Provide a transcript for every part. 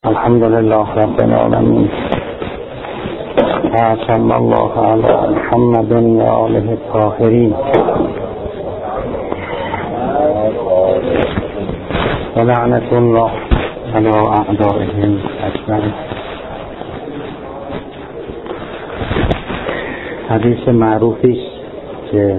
الحمد لله رب العالمين صلى الله على محمد وآله الطاهرين ولعنة الله على أعدائهم أجمعين. حدیث معروفی است که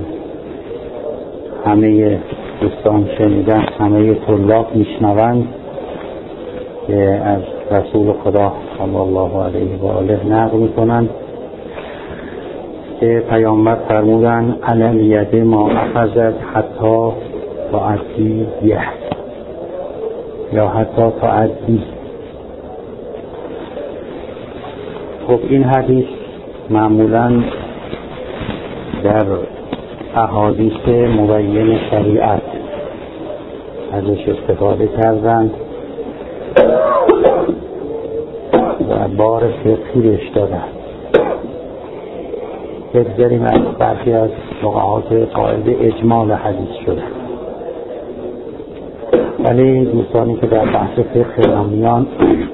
همه دوستان شنیدن، همه طلاب میشنوند که از رسول خدا صلی الله علیه و آله نقل میکنند که پیامبر فرمودند علی الید ما اخذت حتی تعدی یا حتی تعدی. خب این حدیث معمولا در احادیث مبین شریعت ازش استفاده کردند و بار فقهی بهش دادن. بگذاریم از برخی از فقهات قائل اجمال حدیث شده، ولی دوستانی که در بحث فقه میان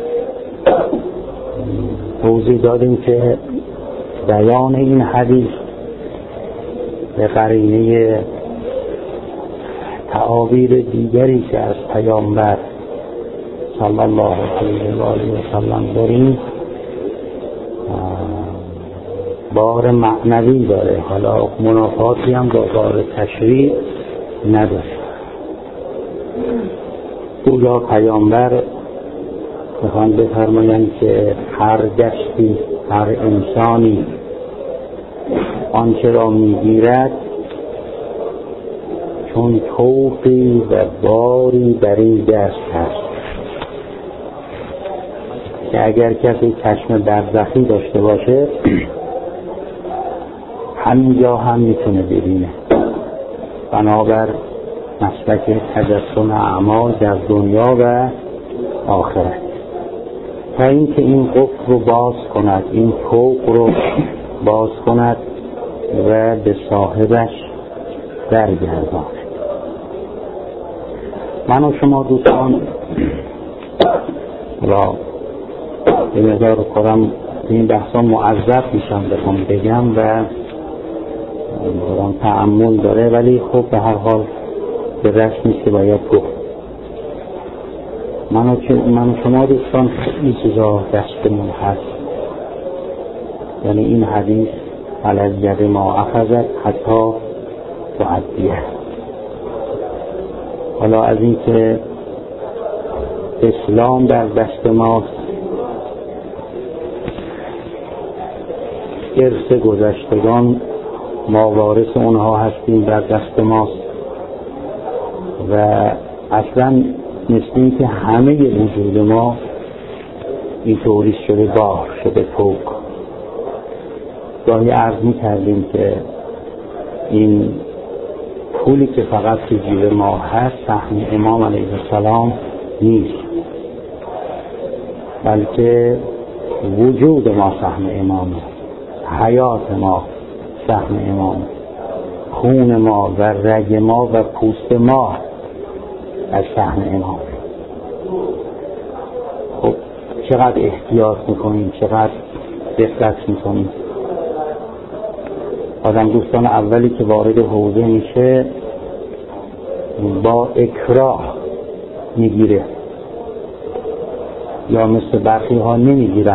توضیح دادیم که بیان این حدیث به قرینه تعابیر دیگری که از پیامبر صلی الله علیه و آله و سلم داریم بار معنوی داره، حالا منافاتی هم با بار تشریع نداره. گویا پیامبر میخوان بفرمایند که هر دشتی، هر انسانی آنچه را میگیرد چون طوقی و باری در این دست هست که اگر کسی چشم برزخی داشته باشه همینجا هم میتونه ببینه. بنابر مسلک تجسم اعمال در دنیا و آخرت، تا اینکه این قفل رو باز کند، این طوق رو باز کند و به صاحبش درگرداند. من و شما دوستان را به مقدار خودم این بحثا معذب میشم بخوام بگم و برام تأمل داره، ولی خب به هر حال به رسم نیست که باید گفت. من و شما دوستان خیلی چیزا دستمون هست، یعنی این حدیث علی الید ما اخذت حتی تعدیه. حالا از این که اسلام در دست ماست، ارث گذشتگان ما وارث اونها هستیم در دست ماست و اصلا مثل این که همه وجود ما این طوری شده، بار شده، فوق. گاهی عرض می‌کردیم که این پولی که فقط تو جیب ما هست سهم امام علیه السلام نیست، بلکه وجود ما سهم امامه، حیات ما سهم امام، خون ما و رگ ما و پوست ما از سهم امام. خب چقدر احتیاط میکنیم، چقدر دقت میکنیم. آدم دوستان اولی که وارد حوزه میشه با اکراه میگیره یا مثل برخی ها نمیگیرن.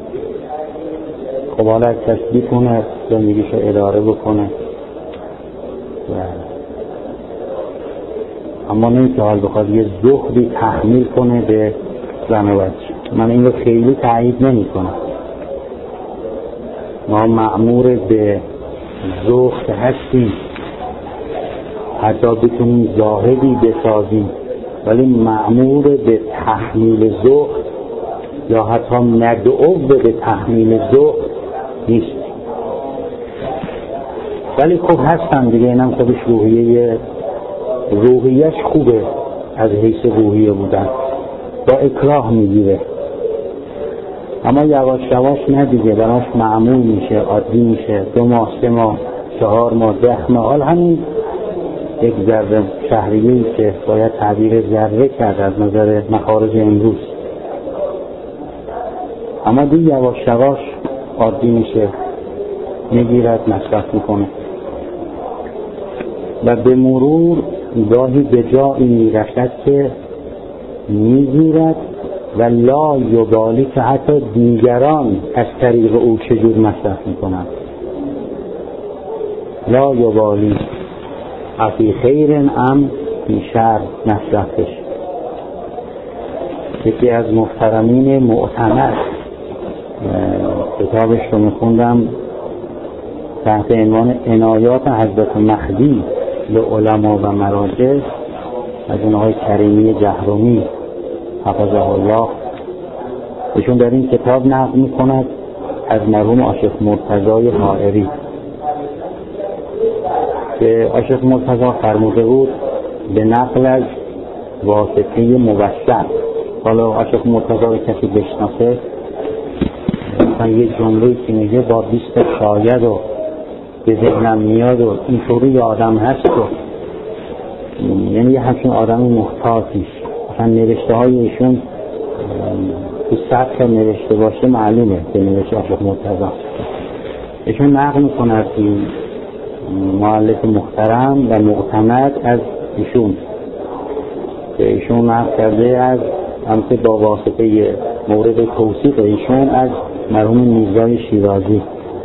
خب حالا تثبیت کنه، زندگیشو اداره بکنه اما نه که حال بخواد یه زهدی تحمیل کنه به زن و بچه. من این رو خیلی تایید نمی کنم. ما مأمور به زهد هستیم، حتی بتونیم زاهدی بسازیم، ولی مأمور به تحمیل زهد یا حتی ندعو به تحمیل زهد نیست. ولی خب هستن دیگه، اینم خودش روحیهش خوبه، از حیث روحیه بودن با اکراه میگیره، اما یواش یواش نه دیگه، براش معمول میشه، عادی میشه. 2 ماه، 3 ماه، 4 ماه، 10 ماه، حال همین یک ذره شهریه‌ای که باید تعبیر ذره کرد از نظر مخارج امروز، اما دیگه یواش یواش عادی میشه، میگیرد، مصرف میکنه و به مرور گاهی به جایی میرسد که میگیرد و لا یبالی که حتی دیگران از طریق او چجور مصرف میکنند. لا یبالی افی خیر ام فی شر مصرفش. یکی از محترمین معتمد کتابش رو میخوندم تحت عنوان عنایات حضرت مهدی به علما و مراجع از اون آقای کریمی جهرمی حفظه الله. ایشون در این کتاب نقل میکند از مرحوم آشف مرتضی حائری که آشف مرتضی فرموده بود به نقل از واسطه موثق. حالا آشف مرتضی رو کسی بشناسه مثلا یک جمله‌ای که میگه با 20 شاید و به ذهنم میاد و اینطوری آدم هست و یعنی یه همچین آدم محتاطیش. مثلا نوشته های ایشون تو سطح نوشته باشه معلومه که نوشته آشف مرتضی. ایشون نقل میکنه این مؤلف محترم و معتمد از ایشون که ایشون نقل کرده از همچه با واسطه مورد توصیف ایشون از مرحوم میرزای شیرازی.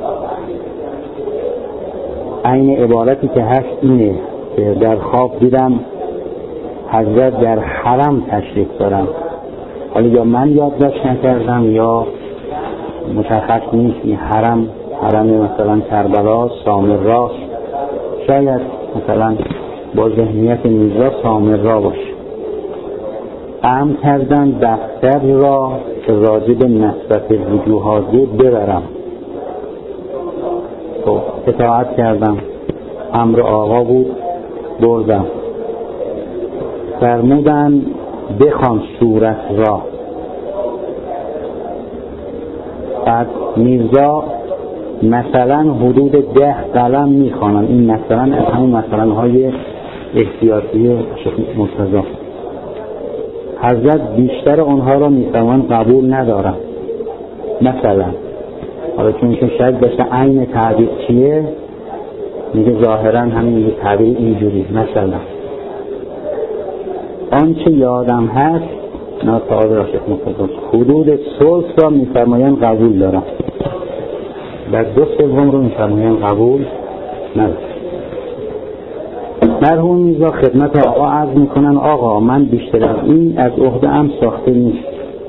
این عبارتی که هست اینه که در خواب دیدم حضرت در حرم تشریف دارم. حالا یا من یادداشت نکردم یا مشخص نیست این حرم مثلا کربلا سامرا، شاید مثلا با ذهنیت میرزا سامرا باشه. امر کردن دفتر را که راجع به نسبت وجوهاتی ببرم. خب اطاعت کردم، امر آقا بود، بردم. فرمودن بخوان صورت را. بعد میرزا مثلا حدود 10 قلم میخوانن. این مثلا از همون مثلا های احتیاطی شیخ مرتضی. حضرت بیشتر اونها را میفرمان قبول ندارم. مثلا حالا چون شاید بشه عین تعبیر چیه میگه ظاهرا همین میگه تعبیر اینجوری. مثلا آنچه یادم هست نه تعبیر را شیخ مرتضی حدود ثلث را میفرمایند قبول دارم و 2/3 رو میفرمایند قبول ندارم. مرحوم میرزا خدمت آقا عرض میکنن آقا من بیشتر از این از عهده ام ساخته نیست.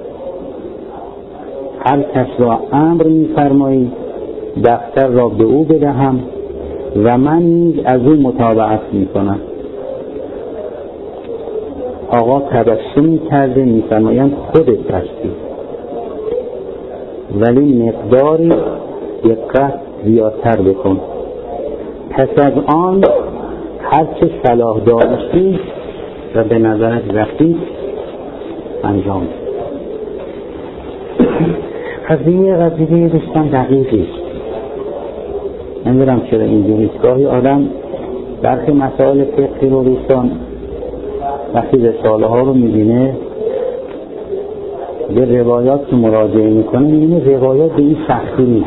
هر کس را امر میفرمایید دفتر را به او بدهم و من نیز از او متابعت میکنم. آقا تبسمی کرده میفرمایند خودت هستی ولی مقداری دقت زیادتر بکن. پس از آن هر چه صلاح داشتی و به نظرت رسید انجام. قضیه دوستان دقیقی. نمیدونم چرا اینجوری گاهی آدم برخی مسائل فقهی رو دوستان وقتی رساله ها رو میبینه به روایات که مراجعه میکنه میبینه روایات به این سختی نیست.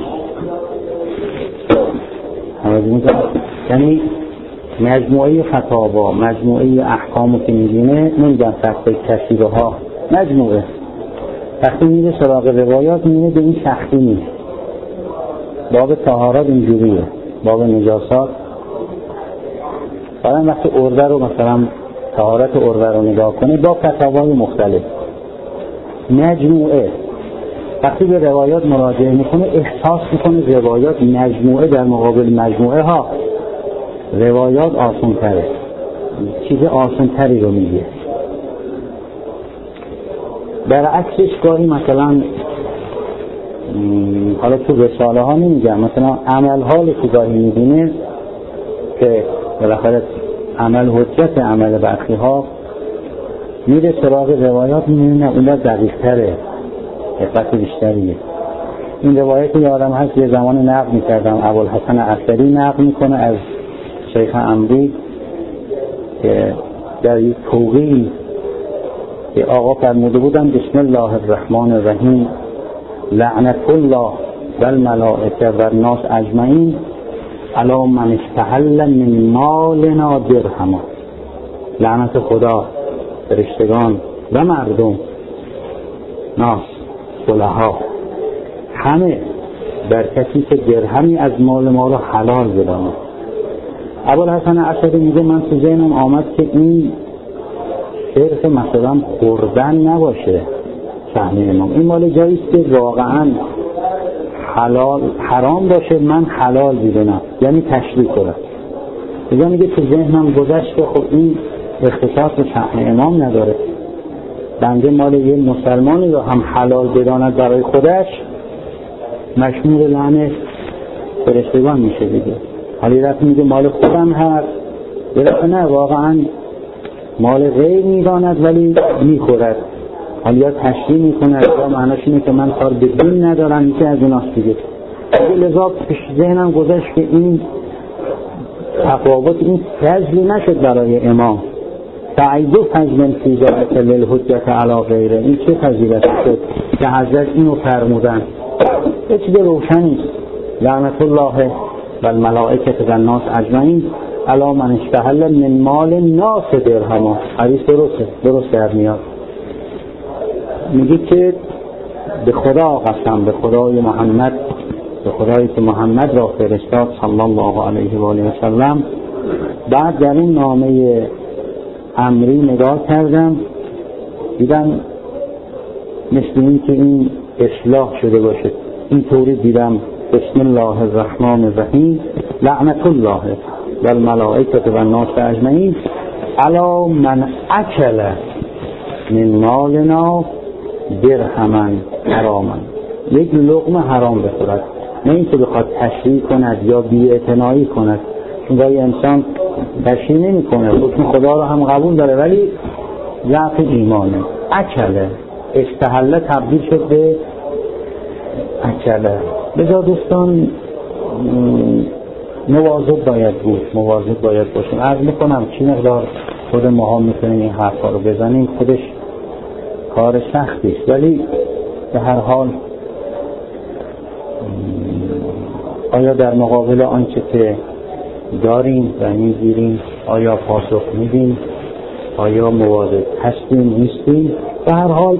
یعنی مجموعه فتاوا مجموعه احکامو که میبینه نمیدن سخته کثیره ها مجموعه وقتی میره سراغ روایات میبینه به این سختی نیست. باب طهارت اینجوریه، باب نجاسات بعدم وقتی ارده رو مثلا طهارت ارده رو نگاه کنه با فتاوای مختلف مجموعه وقتی به روایات مراجعه میکنه احساس میکنه روایات مجموعه در مقابل مجموعه ها روایات آسان تره، چیز آسان تری رو میگه. برعکسش گاهی مثلا حالا تو رساله ها نمیگم مثلا عمل حالی که گاهی میبینه که بالاخره عمل حجت عمل برخی ها میره سراغ روایات میبینه اون را دقیق تره دقت بیشتریه. این روایت یادم هست یه زمان نقل میکردم ابوالحسن عسکری نقل میکنه از شیخ عمری که در یک توقیعی که آقا فرموده بودن بسم الله الرحمن الرحیم لعنت الله و الملائکه و الناس اجمعین علی من استحل من مالنا درهما. لعنت خدا، فرشتگان و مردم، ناس، صلحا، همه بر کسی که درهمی از مال ما رو حلال بداند. ابوالحسن اشعری میگه من تو ذهنم آمد که این صرف مثلا خوردن نباشه فهم امام، این مال جاییست که واقعا حلال حرام باشه من حلال بدونم، یعنی تشریح کنم. دیگه میگه تو ذهنم گذشت که خب این اختصاص به فهم امام نداره، بنده مال یه مسلمانی رو هم حلال بداند برای خودش مشمول لعنت فرشتگان میشه دیگه. حالا یه دفعه میگه مال خودم هست، یه دفعه نه واقعا مال غیر میداند ولی میخورد، حالا یا تشریح میکند یا معناش اینه که من کار به دین ندارم، یکی از ایناست دیگه. لذا پیش ذهنم گذشت که این تفاوت این فضلی نشد برای امام، تعیدو فضل فی ذلک للحجة علی غیره. این چه فضیلتی شد که حضرت اینو فرمودن؟ یه چیز روشنی، لعنت الله و الملائکه و الناس اجمعین علی من استحل من مال الناس درهما. حدیث درست در میاد. میگه که به خدا قسم، به خدای محمد، به خدایی که محمد را فرستاد صلی الله علیه و آله و سلم. بعد در این نامه امری نگاه کردم، دیدم مثل این که این اصلاح شده باشه، اینطوری دیدم بسم الله الرحمن الرحیم لعنت الله و الملائکه و الناس اجمعین علی من اکل من مالنا درهما حراما. یک لقمه حرام بخورد، نه اینکه بخواد تشریح کند یا بی‌اعتنایی کند، چون گاهی انسان تشریح نمی کنه، حکم خدا رو هم قبول داره ولی ضعف ایمانه. اکله استحله تبدیل شد به اکله. بذار دوستان مواظب باید بود، مواظب باید باشیم. عرض میکنم چی مقدار خود ما هم میتونیم این حرفا رو بزنیم، خودش کار سختی است، ولی به هر حال آیا در مقابل آنچه که داریم و میگیریم آیا پاسخ میدیم، آیا مواظب هستیم نیستیم؟ به هر حال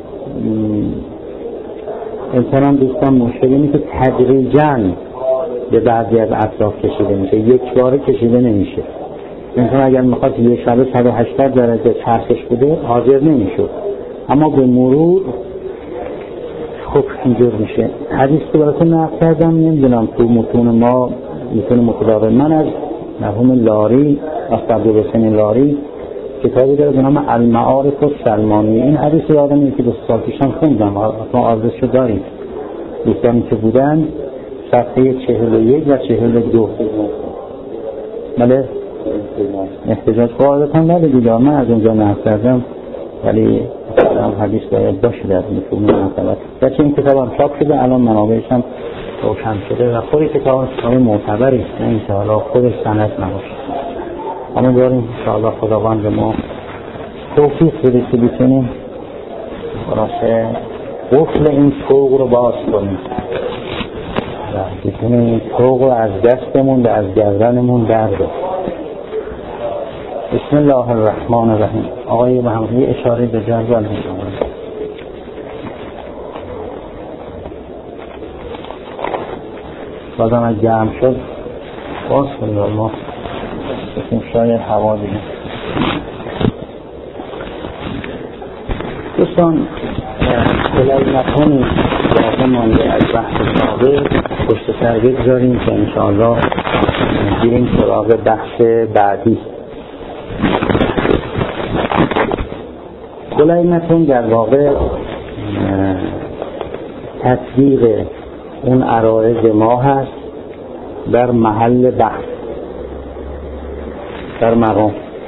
انسان دوستان مشکلی اینه که تدریجاً به بعضی از اطراف کشیده میشه، یک باره کشیده نمیشه. انسان اگر میخواد یه شب 180 درجه چرخش بده حاضر نمیشه، اما به مرور خب اینجور میشه. حدیث که براتون نقل کردم نمیدونم تو متون ما میتونه متداول، من از مرحوم لاری عبدالحسین لاری کتابی داره به نام المعارف السلمانی. این حدیث رو آدمی که 2 سال پیشم خوندم، ما آرزشو داریم دوستانی که بودن، صفحه 41 و 42. بله احتجاج قاعدتا بله دیگه، من از اونجا نقل کردم ولی حدیث باید باشه در مفهوم معتبر. بچه این کتاب هم چاپ شده، الان منابعش هم روشن شده و خود کتاب معتبری است، نه اینکه حالا خودش سند نباشه. اما داریم انشاءالله خداوند ما توفیق بده که بتونیم خلاصه قفل این طوق رو باز کنیم و بتونیم این طوق رو از دستمون و از گردنمون برداریم. بسم الله الرحمن الرحیم. آقای محمدی اشاره به جدول می‌کنند. بازم اگه جمع شد باز کنید ما بسیم شاید هوا دیگه. دوستان کلای نکنید باقی مانده از بحث سابق پشت سر بگذاریم که انشاءالله بریم سراغ بحث بعدی. کلایمتون در واقع تطبیق اون عرایض ما هست در محل بحث، در مقام.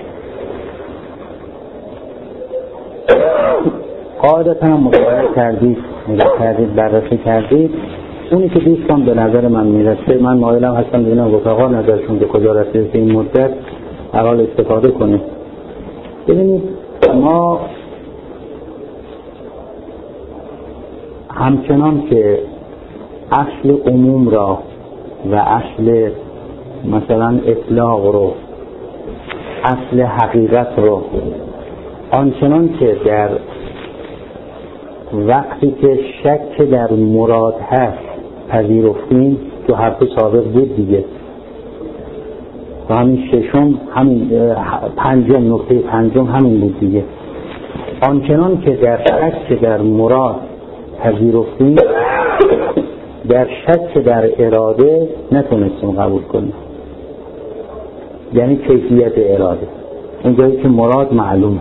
قاعدتا هم مطالعه کردید، نگاه کردید، بررسی کردید. اونی که دوستان به نظر من میرسه، من مایلم هستم ببینم رفقا نظرشون به کجا رسیده که این مدت حال استفاده کنید. ببینید ما همچنان که اصل عموم را و اصل مثلا اطلاق رو، اصل حقیقت رو، آنچنان که در وقتی که شک در مراد هست پذیرفتیم، تو حرف سابق بود دیگه، و همین ششم، همین پنجم، نکته پنجم همین بود دیگه. آنچنان که در شک در مراد پذیرفتیم، در شک در اراده نتونستیم قبول کنیم، یعنی کیفیت اراده، اونجایی که مراد معلومه.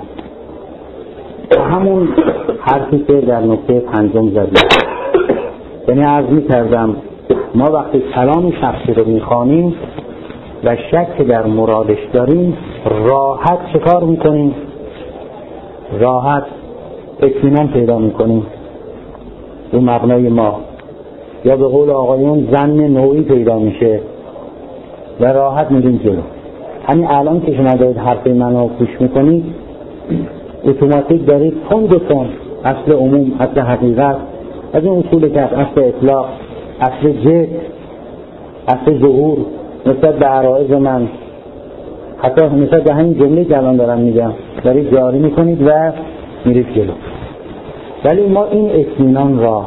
همون حرفی که در نکته پنجم زدیم، یعنی عرض می‌کردم ما وقتی کلام شخصی رو می‌خوانیم و شک در مرادش داریم، راحت چه کار می‌کنیم؟ راحت اطمینان پیدا می‌کنیم رو مبنای ما، یا به قول آقایون ظن نوعی پیدا میشه و راحت میریم جلو. همین الان که شما دارید حرف منو گوش می‌کنید، اتوماتیک دارید تند اصل عموم، اصل حقیقت، از این اصول که اصل اطلاق، اصل جد، اصل ظهور نسبت به عرائض من، حتی نسبت به همین جمله که الان دارم میگم دارید جاری میکنید و میرید جلو. ولی ما این اطمینان را،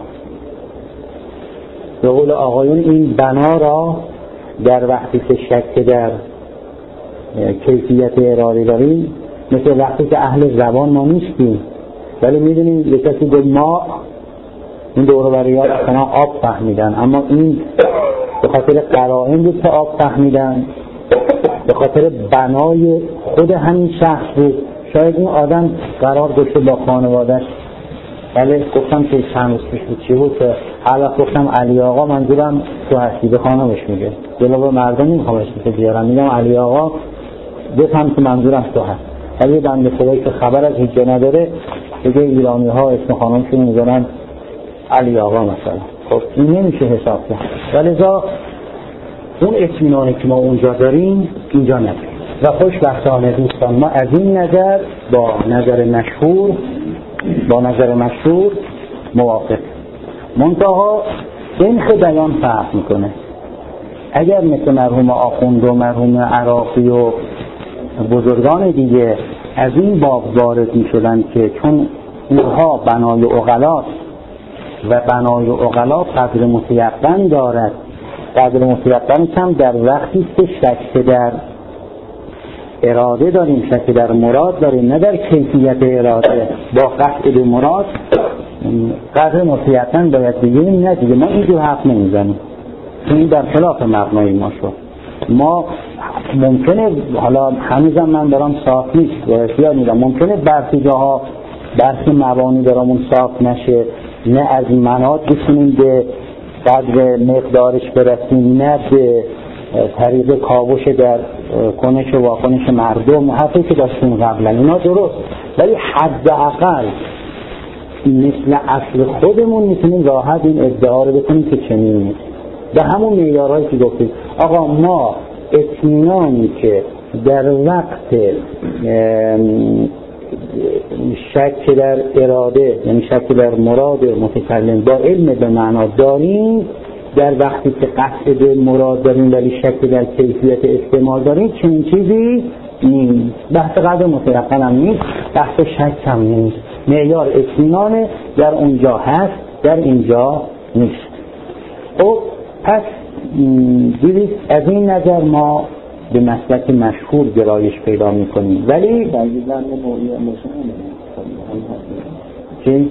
به قول آقایون این بنا را، در وقتی که شک در کیفیت اراده داریم، مثل وقتی که اهل زبان ما نیستیم ولی میدونیم یک کسی به ما این دوره بری‌ها اصلا آب فهمیدن، اما این به خاطر قرائن بود که آب فهمیدن، به خاطر بنای خود همین شخص بود. شاید این آدم قرار داشته با خانواده‌اش، ولی گفتم که چند روز پیش بود چی بود که هر وقت گفتم علی آقا منظورم تو هستی، به خانمش میگه، جلو مردم نمیخوام اسمش بیارم، میگم علی آقا بفهم که منظورم تو هست. ولی بنده خدایی که خبر از هیچ جا نداره دیگه ایرانی ها اسم خانمشون میذارن علی آقا مثلا. خب این نمیشه حساب کرد. ولذا اون اطمینانی که ما اونجا داریم اینجا نداریم. و خوشبختانه دوستان ما از این نظر با نظر مشهور موافق. منتها سنخ بیان فرق میکنه. اگر مثل مرحوم آخوند و مرحوم عراقی و بزرگان دیگه از این باب وارد میشدن که چون اونها بنای عقلا و بنای عقلا قدر متیقن دارد، قدر متیقن کم در وقتی که شک در اراده داریم، شک در مراد داریم، نه در کیفیت اراده با قصد به مراد، قدر متیقن باید بگیم نه دیگه ما اینجور حرف نمیزنیم، این در خلاف مبنای ما شد. ما ممکنه حالا هنوزم من دارم صاف نیست و احتیاط میدم، ممکنه برخی جاها برخی مبانی درامون صاف نشه، نه از منات بسونیم به قدر مقدارش برسیم، نه به طریق کاوش در کنش و واکنش مردم، حرفی که داشتیم قبلا اینا درست، ولی حداقل مثل اصل خودمون میتونیم راحت این ادعا رو بکنیم که چنین نیست. به همون معیارهایی که گفتیم آقا ما اطمینانی که در وقت شک در اراده، یعنی شک در مراد متکلم با علم به معنا داریم، در وقتی که قصد به مراد داریم ولی شک در کیفیت استعمال داریم، چنین چیزی نیست. بحث قدر متیقن هم نیست، بحث شک هم نیست. معیار اطمینان در اونجا هست، در اینجا نیست. خب پس دیدید از این نظر ما به مسلک مشهور گرایش پیدا میکنیم. ولی چی؟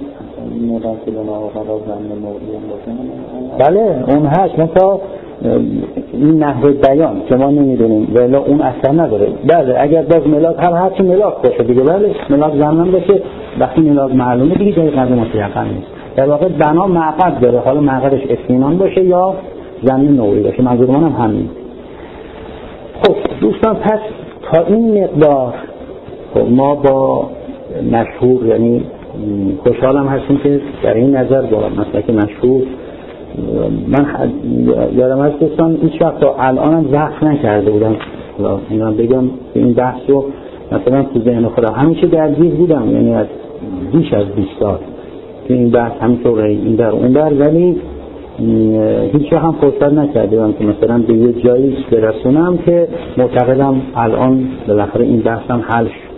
بله اون هست، مثلا این نحوه بیان که ما نمیدونیم ولی اون اثر نداره. بله اگر باز ملاک هر چی ملاک باشه دیگه، بله ملاک زمین باشه، وقتی ملاک معلومه دیگه جای قدر متیقن نیست. در واقع بنا معقد داره، حالا معقدش اطمینان باشه یا زمین نوعی باشه، منظور منم همین. خب دوستان پس تا این مقدار ما با مشهور، یعنی خوشحالم هستیم که در این نظر با مسلک مشهور، من یادم از دوستان هیچ وقت تا الانم وقت نکرده بودم اینا بگم این بحث رو مثلا تو ذهن خودم همیشه درگیر بودم، یعنی از بیش از 20 سال که این بحث همینطور این در اون بر، ولی هیچ هم فرصت نکردم که مثلا به یه جایی برسونم که معتقدم الان بالاخره این بحثم حل شد.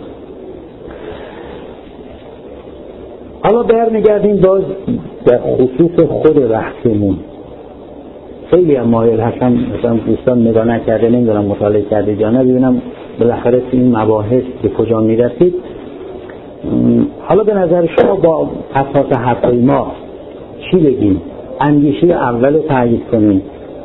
حالا برمیگردیم باز در خصوص خود بحثمون. خیلی هم مایل هستم مثلا دوستان نگاه نکرده، نمیدونم مطالعه کرده یا نه، ببینم بالاخره تو این مباحث به کجا میرسید. حالا به نظر شما با اساس حرفای ما چی بگیم؟ اندیشه اول رو تایید کنیم،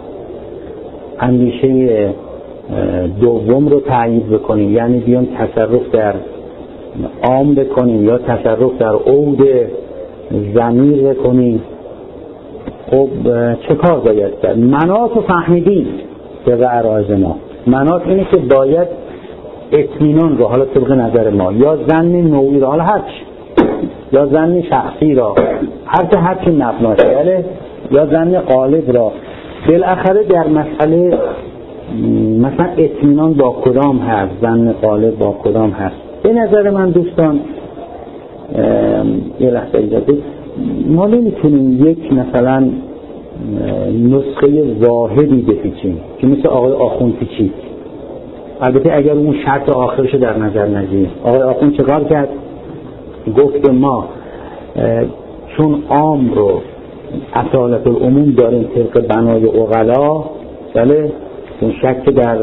اندیشه دوم رو تایید بکنیم، یعنی بیان تصرف در عام بکنیم یا تصرف در عود ضمیر بکنیم. خب چه کار باید کرد؟ مناط رو فهمیدیم به عرایض ما. مناط اینه که باید اطمینان رو، حالا طبق نظر ما، یا ظن نوعی رو، حالا هرچی، یا ظن شخصی را، هرچی مبناشه، یا ظن غالب را، بالاخره در مسئله مثلا اطمینان با کدام هست، ظن غالب با کدام هست. به نظر من دوستان یه لحظه اجازه، ما نمیتونیم یک مثلا نسخه واحدی بپیچیم که مثل آقای آخوند پیچید. البته اگر اون شرط آخرش در نظر نگیریم. آقای آخوند چه کار کرد؟ گفت ما چون عام رو اصالت العموم داریم طبق بنای عقلا، بله، اون شک در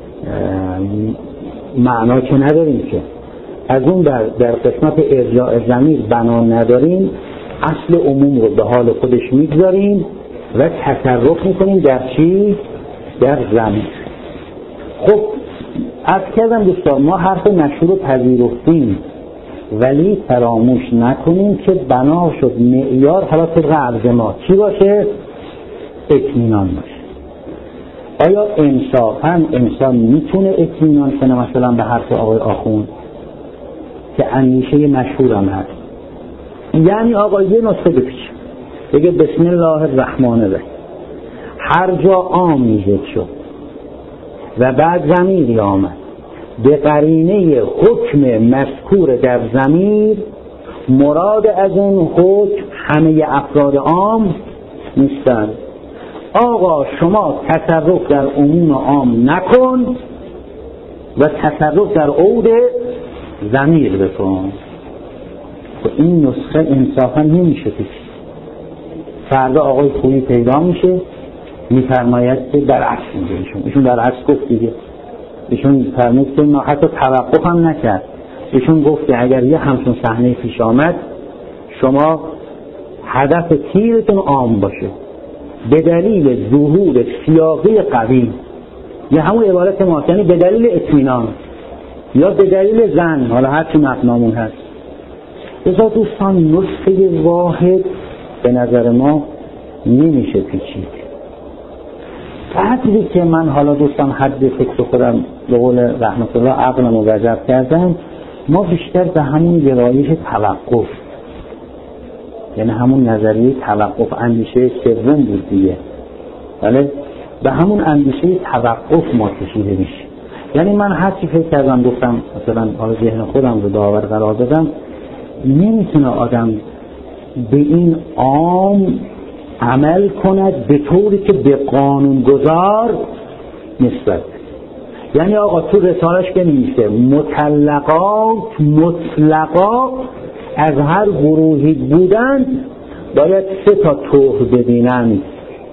معنا که نداریم، که از اون در قسمت ارجاع ضمیر بنا نداریم، اصل عموم رو به حال خودش میگذاریم و تصرف میکنیم در چی؟ در ضمیر. خب از کردم دوستان، ما حرف نشور رو پذیرفتیم، ولی فراموش نکنیم که بنا شد معیار، حالا طبق عرض ما چی باشه؟ اطمینان باشه. آیا انصافاً انسان میتونه اطمینان کنه مثلا به حرف آقای آخوند که اندیشه مشهور هم هست؟ یعنی آقا یه نسخه بپیچه، بگه بسم الله الرحمن الرحیم، هر جا عام میزد شد و بعد ضمیری آمد به قرینه حکم مذکور در ضمیر، مراد از اون حکم همه افراد عام نیستند. آقا شما تصرف در عموم عام نکن و تصرف در عود ضمیر بکن. این نسخه انصافا نمیشه پیچید. فردا آقای خویی پیدا میشه میفرماید که برعکس میگه، ایشون برعکس گفت دیگه. ایشون فرمود که ما حتی توقف هم نکرد. ایشون گفت که اگر یه همچون صحنه پیش آمد، شما هدف تیرتون عام باشه به دلیل ظهور سیاقه قوی، یا همون عبارت ما، یعنی به دلیل اطمینان یا به دلیل ظن، حالا هر چی مبنامون هست. لذا دوستان نسخه واحد به نظر ما نمیشه پیچید. بعدی که من حالا دوستان حد فکر خودم به قول رحمت الله عقلم رو وجب کردم، ما بیشتر به همون گرایش توقف، یعنی همون نظریه توقف، اندیشه سوم بود دیگه، بله، به همون اندیشه توقف ما کشیده میشه. یعنی من هر چی فکر کردم گفتم مثلا حالا ذهن خودم رو داور قرار دادم، نمیتونه آدم به این عام عمل کند به طوری که به قانون گذار نسبت. یعنی آقا تو رسالش بنویسه مطلقات مطلقا از هر گروهی بودند باید 3 تا طهر ببینند،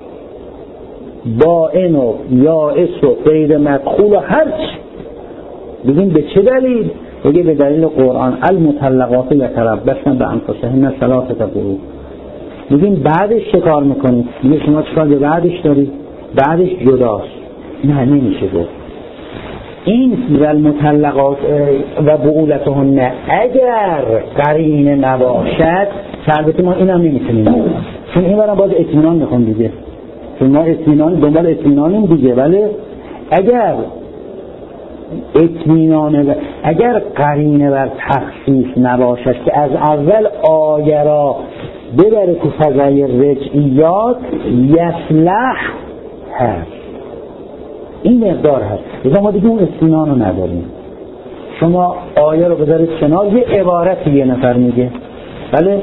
باین و یائس و غیر مدخول و هرچی. بگیم به چه دلیل؟ بگه به دلیل قرآن المطلقات یتربصن بانفسهن 3 قروء. بگیم بعدش چه کار میکنید؟ میگه شما چه کار به بعدش دارید؟ بعدش جداست. نه نمیشه گفت این المطلقات و بعولتهن اگر قرینه نباشد، البته ما اینم نمیتونیم، چون این برام باید اطمینان میخوام دیگه، چون ما اطمینان دنبال اطمینانیم دیگه. ولی اگر اطمینان، اگر قرینه بر تخصیص نباشد که از اول آیه را ببره تو فضای رجعیات، یصلح هست، این مقدار هست. لذا ما دیگه اون اطمینان رو نداریم. شما آیه رو بذارید کنار، یه عبارتی یه نفر میگه، بله،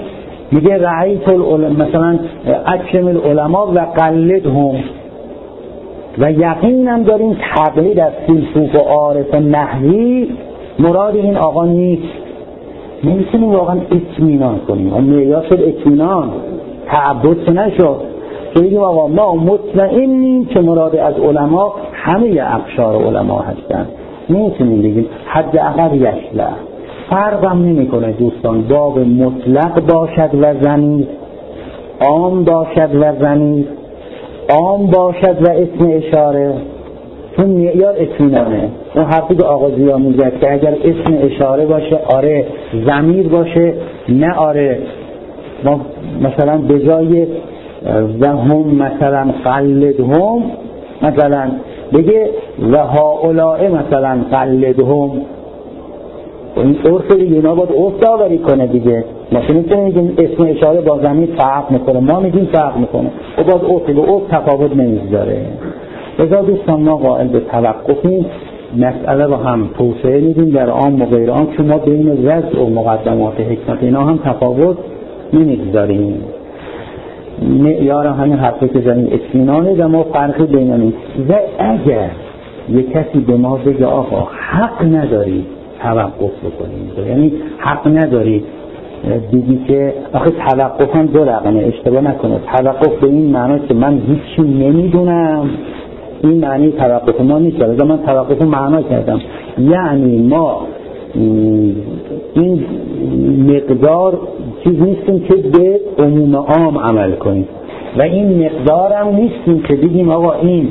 میگه رأیت مثلا اکرم العلماء و قلدهم، و یقینم داریم تقلید از فیلسوف و عارف نحوی مراد این آقا نیست. نمیتونیم واقعا اطمینان کنیم، معیار شد اطمینان، تعبد که نشد که بگیم آقا ما مطمئنیم که مراد از علما همه اقشار علما هستن. نمیتونیم بگیم حداقل یشله. فرقم نمیکنه دوستان، باب مطلق باشد و ضمیر، عام باشد و ضمیر، عام باشد و اسم اشاره، چون معیار اطمینانه. اون حرفی که آقا ضیا میگه که اگر اسم اشاره باشه آره، ضمیر باشه نه آره. ما مثلا به جای و هم مثلا قلدهم مثلا بگه و هؤلاء مثلا قلدهم، این عرف دیگه، اینا باید عرف داوری کنه دیگه. ما نمیتونیم اسم اشاره با ضمیر فرق میکنه، ما میگیم فرق میکنه و باید عرف به عرف تفاوت نمیذاره. لذا دوستان ما قائل به توقفیم، مسئله رو هم توسعه میدیم در عام و غیر عام، چون ما بین وضع و مقدمات حکمت اینا هم تفاوت نمیذاریم. معیار همین حرفی که زنیم اطمینانه و ما فرقی بین این. و اگر یک کسی به ما بگه آقا حق نداری توقف بکنیم، یعنی حق نداری دیدی که آخه توقف هم دو رقمه، اشتباه نکنه. توقف به این معنی که من هیچی نمیدونم، این معنی توقف ما نیست. لذا من توقف معنا کردم، یعنی ما این مقدار چیز نیستیم که به عموم عام عمل کنیم و این مقدار هم نیستیم که بگیم آقا این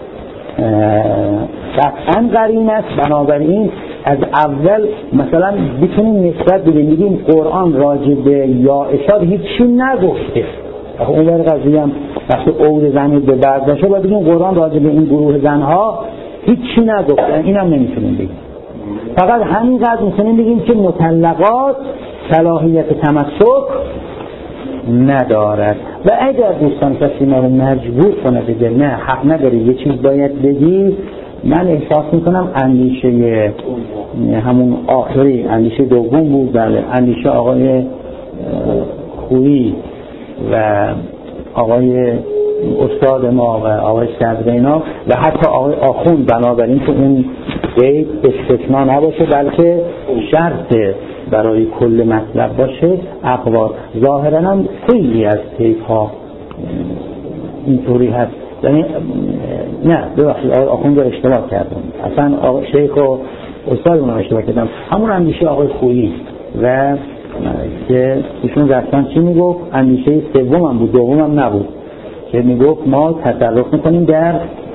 قطعا قرین است، بنابراین از اول مثلا بتونیم نسبت بدیم بگیم قرآن راجع به یا اشار هیچی نگفته. اون بر قضیه هم وقتی عود زنی به بعد باشه باید بگیم قرآن راجع به این گروه زنها هیچی نگفته، این هم نمیتونیم بگیم. فقط همینقدر میتونیم بگیم که مطلقات صلاحیت تمسک ندارد. و اگر دوستان کسی ما رو مجبور کنه بگه نه حق نداری یه چیز باید بگی، من احساس میکنم اندیشه همون آخری، اندیشه دوم بود، بله، اندیشه آقای خویی و آقای استاد ما و آقای صدرینا و حتی آقای آخوند، بنابراین که اون قید استثناء نباشه بلکه شرط برای کل مطلب باشه اقوال. ظاهرا هم خیلی از طیف ها اینطوری هست، یعنی نه ببخشید آقای آخوند رو اشتباه کردم، اصلا آقای شیخ و استاد رو اشتباه کردم، همون اندیشه آقای خویی و که ایشون رسما چی میگفت، اندیشه سوم هم بود، دوم هم نبود، که میگفت ما تصرف میکنیم در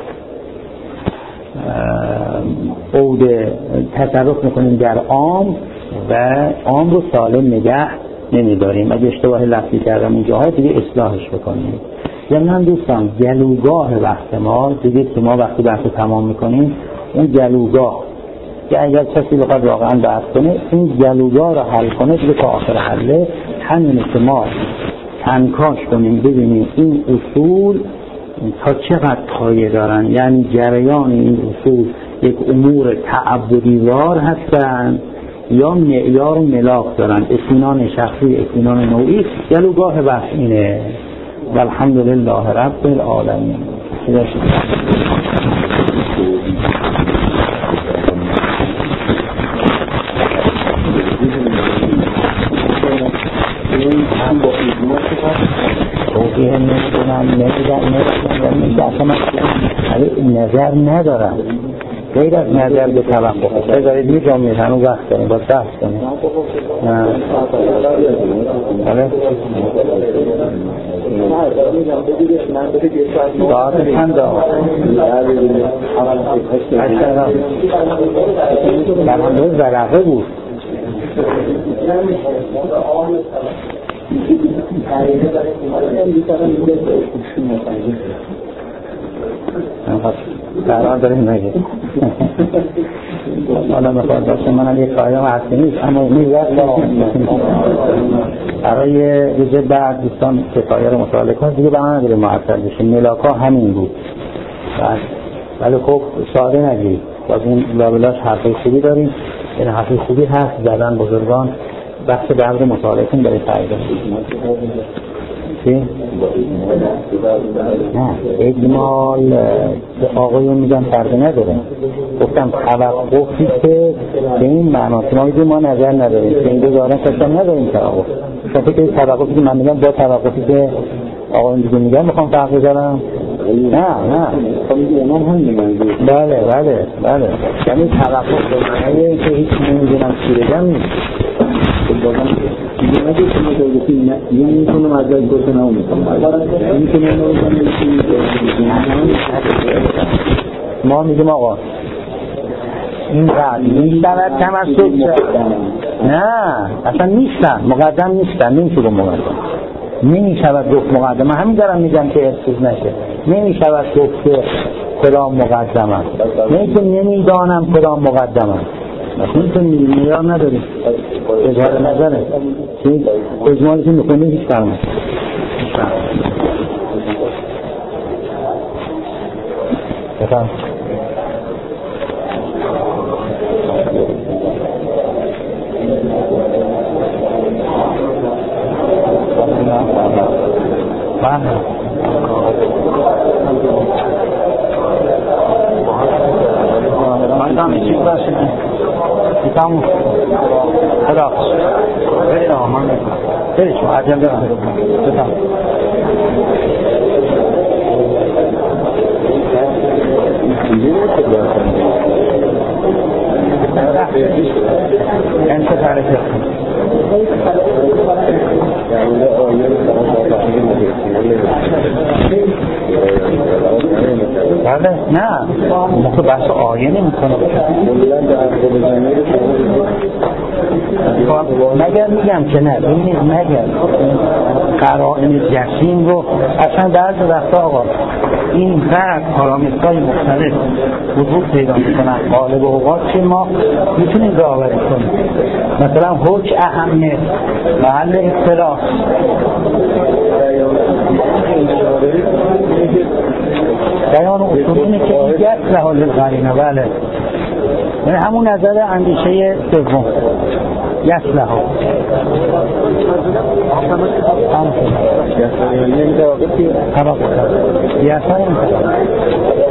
عود، تصرف میکنیم در عام و عام رو سالم نگه نمیداریم. اگه اشتباه لفظی کردم اونجاها دیگه اصلاحش بکنیم. یعنی هم دوستان گلوگاه وقت ما دیدید که ما وقتی بحث تمام میکنیم اون گلوگاه که اگر کسی بخواد واقعا بحث کنه این گلوگاه رو حل کنه دیگه تا آخر حله همینه که ما تنکاش کنیم ببینیم این اصول تا چقدر پایه دارن، یعنی جریان این اصول یک امور تعبدی وار هستن یا معیار و ملاک دارن، اطمینان شخصی، اطمینان نوعی. گلوگاه بحث اینه. والحمدلله رب العالمین. توضیح نظر ندارم غیر از نظر به توقف. بذارید یه جامعه هنو وقت داریم باید بحث کنیم. ساعت چند آقا؟ در همه زرقه بود. قرار داریم نگه حالا میخواد باشه منم یک قایدم حسی نیست اما میزد برای روز بعد دوستان کفایه رو مطالعه کن دیگه به من نداره معطل بشه. ملاکا همین بود ولی خب ساده نگیرید، باز این لابلاش حرفای خوبی داریم، این حرفای خوبی هست زدن بزرگان بخش درد مطالعه کن برای فردا. چی؟ نه اجمال به آقایون میگن فرق نداره. گفتم توقفی که به این معنا که ما نظر نداریم که این دو دارن کسان نداریم توقف. شما فکر کنید توقفی که من میگم با توقفی که آقایون دیگه میگن میخوام فرق بذارم؟ نه بله یعنی توقف به معنی که هیچ نمیدونم چی بگم نیست. ما میگیم آقا این قدر میشود تمسک نه اصلا نیستن مقدم نیستن نمیشه گفت مقدم نمیشود گفت مقدم من همین دارم میگم که ارسوز نشه نمیشود گفت که کدام مقدم است نه که نمیدانم کدام مقدم است این که میار نداریم اظهار نظره چی؟ اجمالی که میکنیم هیچ فرمه بفرم چیز باشه تمام خدا برید آقا من برید شما عجل دارم بتام انت تعریف کن بله نه موقع بحث آیه نمی کنه مگر میگم که نه ببینید مگر قرائن جسیم رو اصلا در وقتا آقا این قرد پارامترهای مختلف وجود پیدا میکنن غالب اوقات که ما میتونیم داوری کنیم مثلا حکم اهمیت محل اختلاف بیان اصول اینه که دیگر لحاظ القرینه بله یعنی همون نظر اندیشه دوم یسله ها یسله